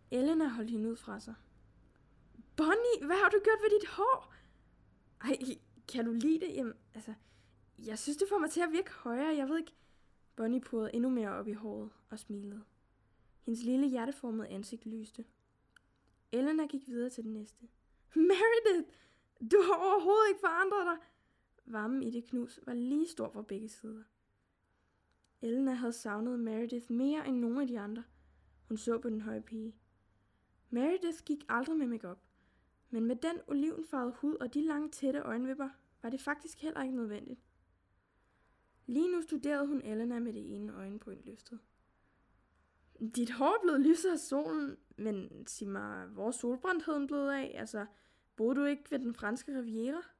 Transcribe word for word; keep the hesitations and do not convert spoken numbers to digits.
Elena holdt hende ud fra sig. Bonnie, hvad har du gjort ved dit hår? Ej, kan du lide det? Jamen, altså, jeg synes, det får mig til at virke højere. Jeg ved ikke. Bonnie purrede endnu mere op i håret og smilede. Hendes lille hjerteformede ansigt lyste. Elena gik videre til den næste. Meredith, du har overhovedet ikke forandret dig. Varmen i det knus var lige stor fra begge sider. Elena havde savnet Meredith mere end nogen af de andre. Hun så på den høje pige. Meredith gik aldrig med makeup, men med den olivenfarvede hud og de lange tætte øjenvipper var det faktisk heller ikke nødvendigt. Lige nu studerede hun Elena med det ene øjenbryn løftet. Dit hår er blevet lysere af solen, men sig mig, hvor er solbrændtheden blevet af? Altså, boede du ikke ved den franske riviera?